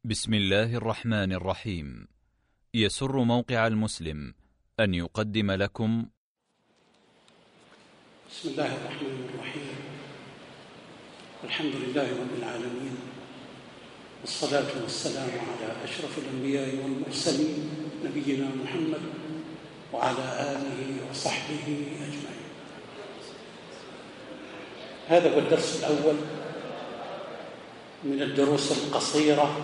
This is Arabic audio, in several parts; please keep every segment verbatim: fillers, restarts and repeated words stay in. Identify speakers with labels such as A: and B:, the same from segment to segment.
A: بسم الله الرحمن الرحيم. يسر موقع المسلم أن يقدم لكم
B: بسم الله الرحمن الرحيم. الحمد لله رب العالمين، والصلاة والسلام على أشرف الأنبياء والمرسلين نبينا محمد وعلى آله وصحبه أجمعين. هذا هو الدرس الأول من الدروس القصيرة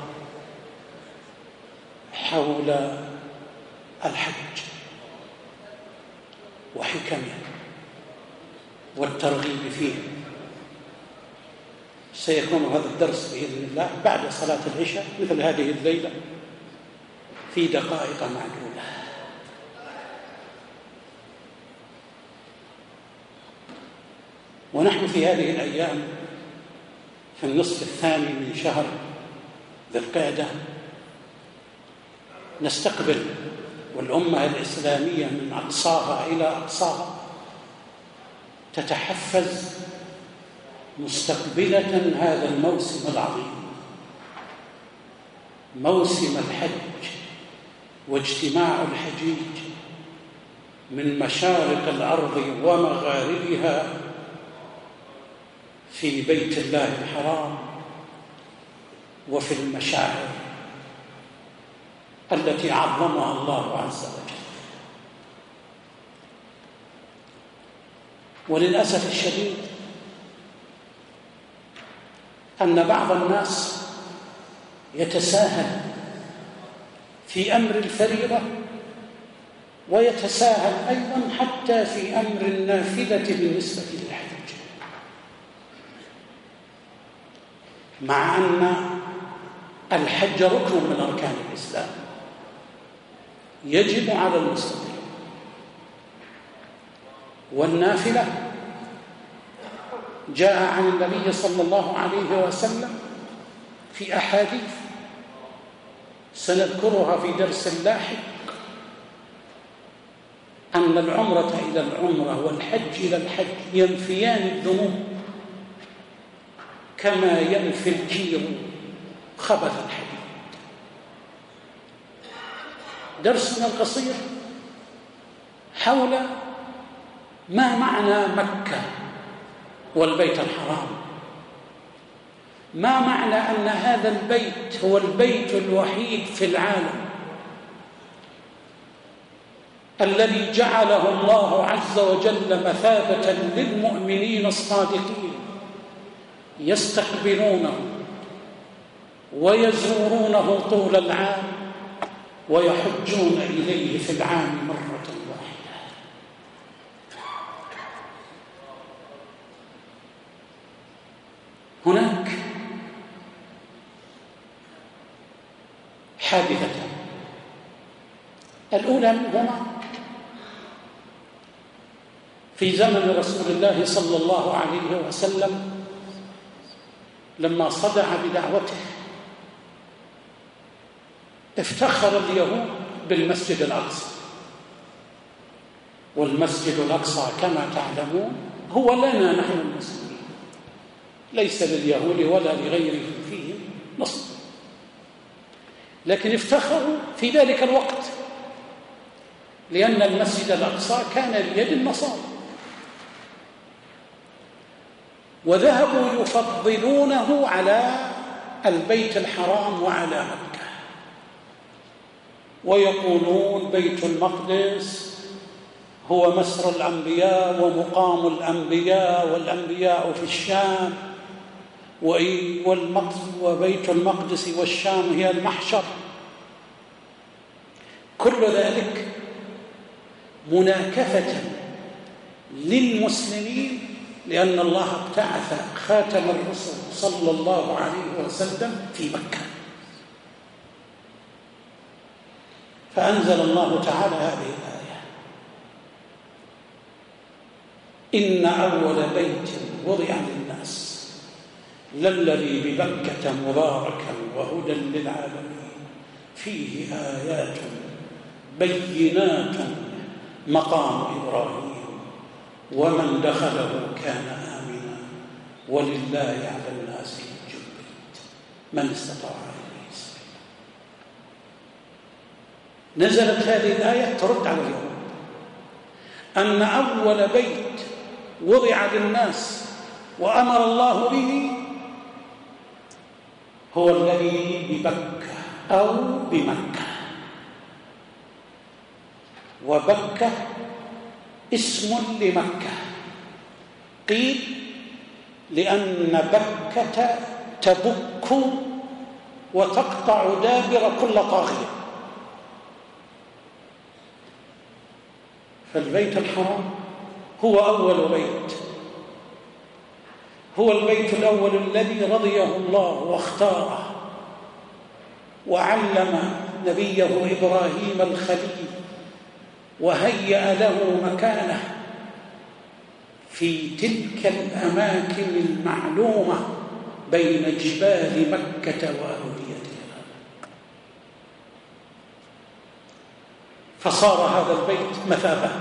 B: حول الحج وحكمه والترغيب فيه. سيكون هذا الدرس بإذن الله بعد صلاة العشاء مثل هذه الليلة في دقائق معدودة. ونحن في هذه الأيام في النصف الثاني من شهر ذي القعدة نستقبل، والأمة الإسلامية من أقصاها إلى أقصاها تتحفز مستقبلة هذا الموسم العظيم، موسم الحج واجتماع الحجيج من مشارق الأرض ومغاربها في بيت الله الحرام وفي المشاعر التي عظمها الله عز وجل. وللأسف الشديد أن بعض الناس يتساهل في أمر الفريضة ويتساهل أيضا حتى في أمر النافلة بالنسبة للحج، مع أن الحج ركن من أركان الإسلام يجب على المستطيع، والنافلة جاء عن النبي صلى الله عليه وسلم في أحاديث سنذكرها في درس لاحق أن العمرة إلى العمرة والحج إلى الحج ينفيان الذنوب كما ينفي الكير خبث الحديد. درسنا القصير حول ما معنى مكة والبيت الحرام، ما معنى أن هذا البيت هو البيت الوحيد في العالم الذي جعله الله عز وجل مثابة للمؤمنين الصادقين يستقبلونه ويزورونه طول العام ويحجون إليه في العام مرة واحدة. هناك حادثتان، الأولى منهما في زمن رسول الله صلى الله عليه وسلم لما صدع بدعوته افتخر اليهود بالمسجد الأقصى، والمسجد الأقصى كما تعلمون هو لنا نحن المسلمين، ليس لليهود ولا لغيرهم فيه نصب، لكن افتخروا في ذلك الوقت لأن المسجد الأقصى كان بيد النصارى، وذهبوا يفضلونه على البيت الحرام وعلى مكة، ويقولون بيت المقدس هو مسر الأنبياء ومقام الأنبياء، والأنبياء في الشام، وبيت المقدس والشام هي المحشر. كل ذلك مناكفة للمسلمين، لأن الله ابتعث خاتم الرسل صلى الله عليه وسلم في مكة، فأنزل الله تعالى هذه الآية: إن أول بيت وضع للناس للذي ببكة مباركا وهدى للعالمين فيه آيات بينات مقام إبراهيم ومن دخله كان آمنا ولله على الناس حج البيت من استطاع إليه سبيلا. نزلت هذه الآية ترد على اليهود أن أول بيت وضع للناس وأمر الله به هو الذي ببكة أو بمكة، وبكة اسم لمكة. قيل لأن بكة تبك وتقطع دابر كل طاغية. فالبيت الحرام هو أول بيت، هو البيت الأول الذي رضيه الله واختاره وعلم نبيه إبراهيم الخليل وهيأ له مكانه في تلك الأماكن المعلومة بين جبال مكة وأوديتها. فصار هذا البيت مثابة.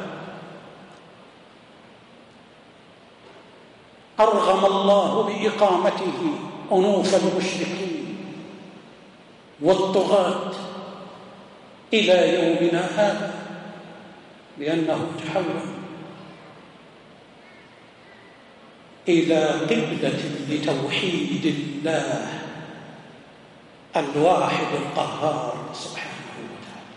B: أرغم الله بإقامته أنوف المشركين والطغاة إلى يومنا هذا، لأنه تحول إلى قبلة لتوحيد الله الواحد القهار سبحانه وتعالى.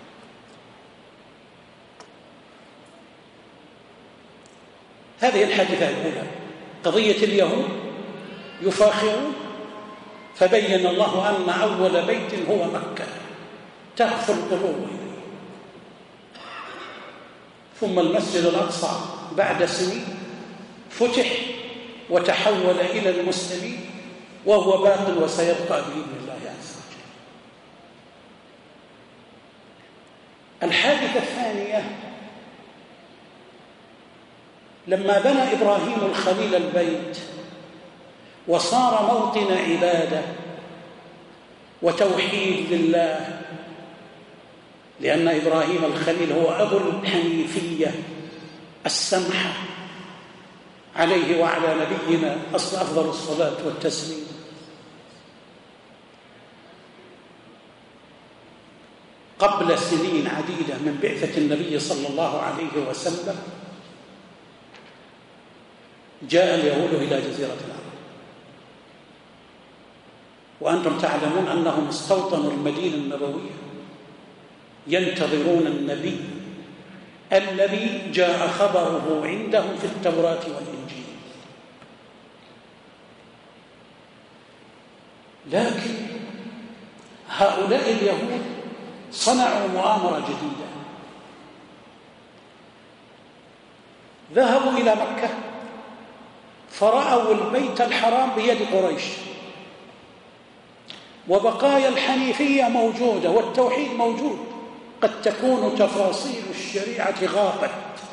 B: هذه الحادثة الأولى، قضية اليهود يفاخرون، فبين الله أن أول بيت هو مكة تغفل القلوب. ثم المسجد الأقصى بعد سنين فتح وتحول إلى المسلمين وهو باق وسيبقى بإذن الله عز وجل. الحادثة الثانية لما بنى إبراهيم الخليل البيت وصار موطن عبادة وتوحيد لله، لأن إبراهيم الخليل هو أبو الحنيفية السمحة عليه وعلى نبينا أفضل الصلاة والتسليم. قبل سنين عديدة من بعثة النبي صلى الله عليه وسلم جاء اليهود إلى جزيرة العرب، وأنتم تعلمون أنهم استوطنوا المدينة النبوية ينتظرون النبي الذي جاء خبره عندهم في التوراة والإنجيل. لكن هؤلاء اليهود صنعوا مؤامرة جديدة، ذهبوا إلى مكة فرأوا البيت الحرام بيد قريش وبقايا الحنيفية موجودة والتوحيد موجود، قد تكون تفاصيل الشريعة غابت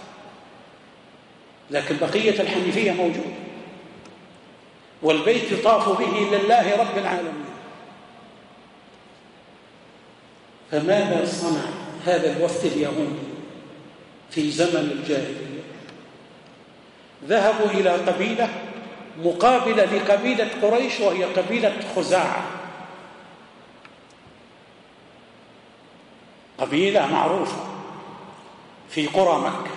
B: لكن بقية الحنيفية موجودة، والبيت يطاف به لله رب العالمين. فماذا صنع هذا الوفد اليهودي في زمن الجاهلية؟ ذهبوا إلى قبيلة مقابلة لقبيلة قريش وهي قبيلة خزاعة، قبيلة معروفة في قرى مكة.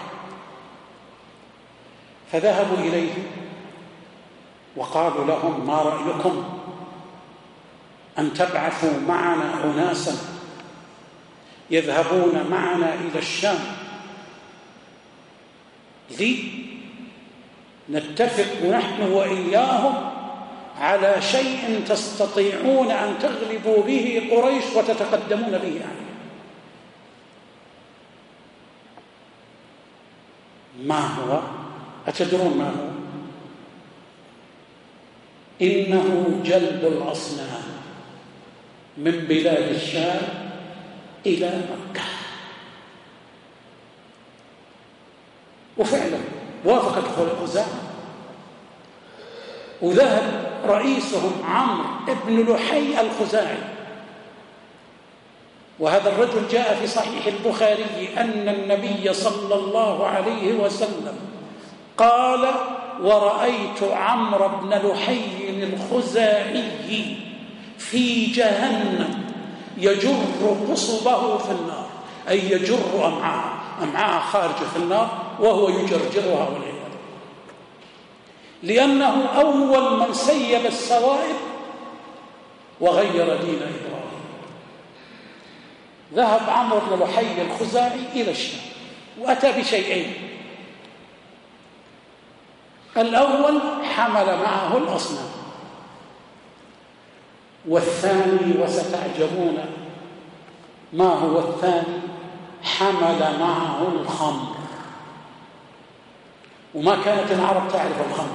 B: فذهبوا إليهم وقالوا لهم: ما رأيكم أن تبعثوا معنا أناسا يذهبون معنا إلى الشام لنتفق نحن وإياهم على شيء تستطيعون أن تغلبوا به قريش وتتقدمون به عليه. ما هو؟ أتدرون ما هو؟ إنه جلب الأصنام من بلاد الشام إلى مكة. وفعلا وافقت خزاعة، وذهب رئيسهم عمرو بن لحي الخزاعي. وهذا الرجل جاء في صحيح البخاري أن النبي صلى الله عليه وسلم قال: ورأيت عمرو بن لحي الخزاعي في جهنم يجر قصبه في النار. أي يجر أمعاء أمعاء خارجة في النار وهو يجرجرها والعياذ، لأنه أول من سيب السوائب وغير دين إبراهيم. ذهب عمرو بن لحي الخزاعي إلى الشام وأتى بشيئين: الأول حمل معه الأصنام، والثاني وستعجبون ما هو الثاني، حمل معه الخمر. وما كانت العرب تعرف الخمر،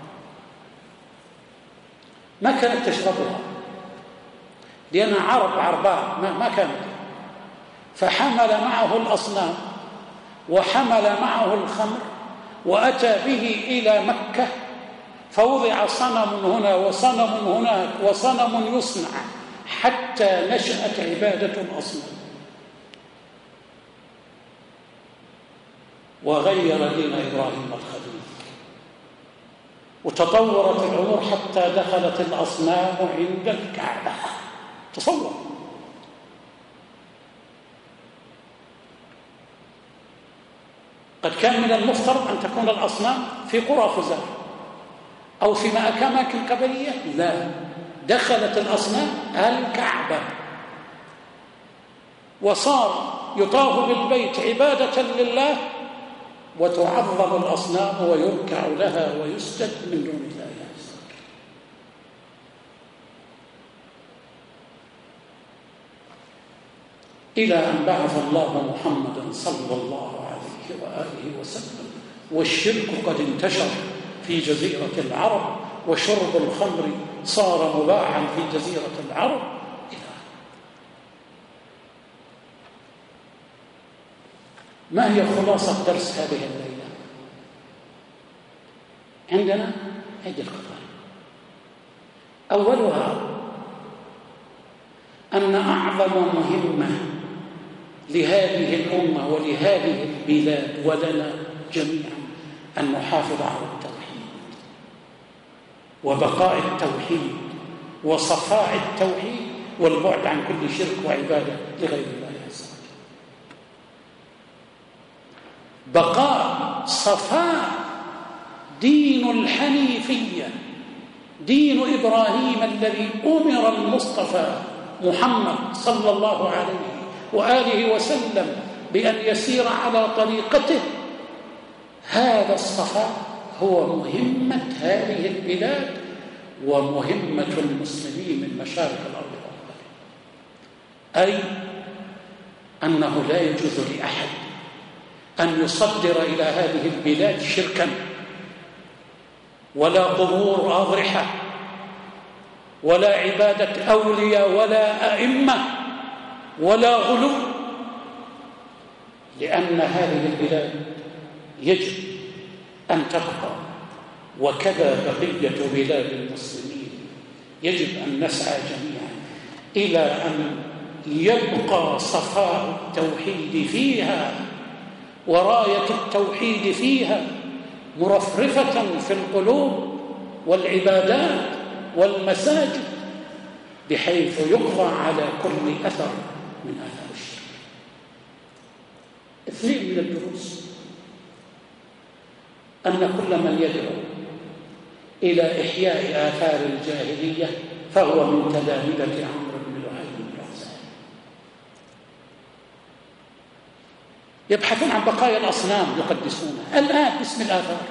B: ما كانت تشربها لأنها عرب عرباء ما, ما كانت. فحمل معه الأصنام وحمل معه الخمر وأتى به إلى مكة، فوضع صنم هنا وصنم هناك وصنم يصنع حتى نشأت عبادة الأصنام وغير دين إبراهيم الخليل، وتطورت الأمور حتى دخلت الأصنام عند الكعبة. تصور، قد كان من المفترض أن تكون الأصنام في قرى خزاعة أو في أماكن قبلية، لا، دخلت الأصنام الكعبة، وصار يطاف بالبيت عبادة لله وتعظم الأصنام ويركع لها ويسجد من دون الله عز وجل. إلى أن بعث الله محمدا صلى الله عليه وآله وسلم والشرك قد انتشر في جزيرة العرب، وشرب الخمر صار مباحا في جزيرة العرب. ما هي خلاصة درس هذه الليلة؟ عندنا عدة قضايا. أولها أن أعظم مهمة لهذه الأمة ولهذه البلاد ولنا جميعا أن نحافظ على التوحيد وبقاء التوحيد وصفاء التوحيد والبعد عن كل شرك وعبادة لغير الله عز وجل. بقاء صفاء دين الحنيفية، دين إبراهيم الذي أمر المصطفى محمد صلى الله عليه وآله وسلم بأن يسير على طريقته. هذا الصفاء هو مهمة هذه البلاد ومهمة المسلمين من مشارق الأرض ومغاربها، أي أنه لا يجوز لأحد أن يصدر إلى هذه البلاد شركا ولا قبور أضرحة ولا عبادة أولياء ولا أئمة ولا غلو، لأن هذه البلاد يجب أن تبقى، وكذا بقية بلاد المسلمين يجب أن نسعى جميعا إلى أن يبقى صفاء التوحيد فيها وراية التوحيد فيها مرفرفة في القلوب والعبادات والمساجد، بحيث يقضى على كل أثر من آثار الشرك. اثنين من الدروس: أن كل من يدعو إلى إحياء آثار الجاهلية فهو من تلامذة عمرو بن لحي الخزاعي. يبحثون عن بقايا الأصنام يقدسونها الآن باسم الآثار،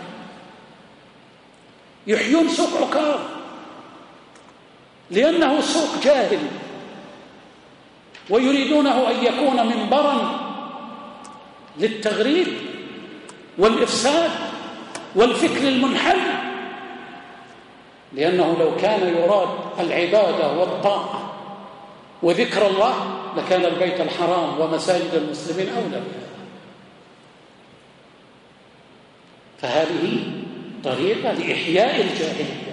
B: يحيون سوق عكاظ لأنه سوق جاهل، ويريدونه أن يكون منبرا للتغريب والإفساد والفكر المنحل، لأنه لو كان يراد العبادة والطاعة وذكر الله لكان البيت الحرام ومساجد المسلمين أولى بها. فهذه طريقة لإحياء الجاهليات،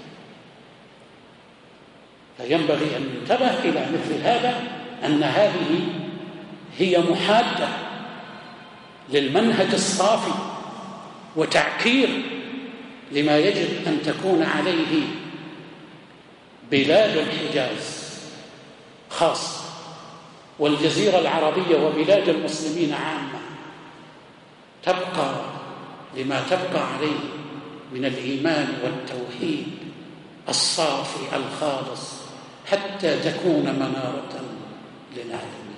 B: فينبغي أن ينتبه إلى مثل هذا، أن هذه هي محادة للمنهج الصافي وتعكير لما يجب أن تكون عليه بلاد الحجاز خاصة والجزيرة العربية وبلاد المسلمين عامة تبقى لما تبقى عليه من الإيمان والتوحيد الصافي الخالص حتى تكون منارة للعالمين.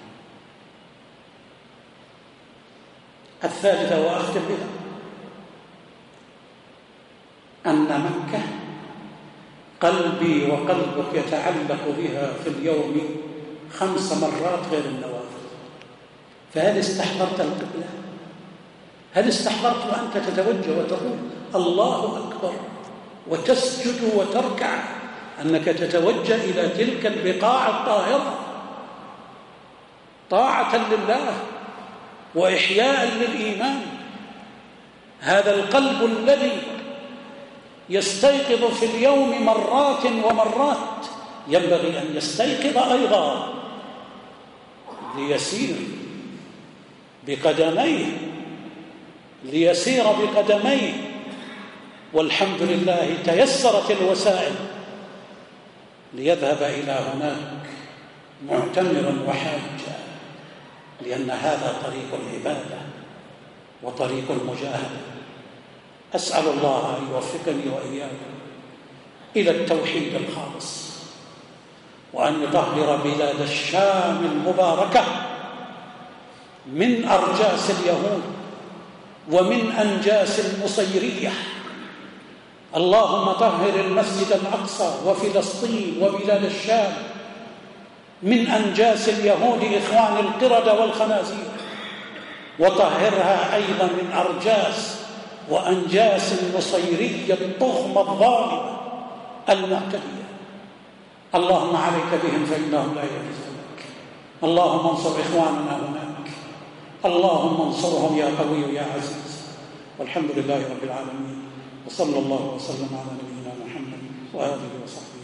B: الثالثة وأختم بها أن مكة قلبي وقلبك يتعلق بها في اليوم خمس مرات غير النوافل. فهل استحضرت القبلة؟ هل استحضرت وأنت تتوجه وتقول الله أكبر وتسجد وتركع أنك تتوجه إلى تلك البقاع الطاهرة طاعة لله وإحياء للإيمان؟ هذا القلب الذي يستيقظ في اليوم مرات ومرات ينبغي أن يستيقظ أيضا ليسير بقدميه ليسير بقدميه والحمد لله تيسرت الوسائل ليذهب إلى هناك معتمرا وحاجا، لأن هذا طريق العبادة وطريق المجاهدة. أسأل الله أن يوفقني وإياكم إلى التوحيد الخالص، وأن يطهر بلاد الشام المباركة من أرجاس اليهود ومن أنجاس المصيرية. اللهم طهر المسجد الأقصى وفلسطين وبلاد الشام من أنجاس اليهود إخوان القردة والخنازير، وطهرها أيضا من أرجاس وأنجاس المصيرية الضخمة الظالمة المعتدية. اللهم عليك بهم فإنهم لا يعجزونك. اللهم انصر إخواننا هناك، اللهم انصرهم يا قوي يا عزيز. والحمد لله رب العالمين، وصلى الله وسلم على نبينا محمد وآله وصحبه.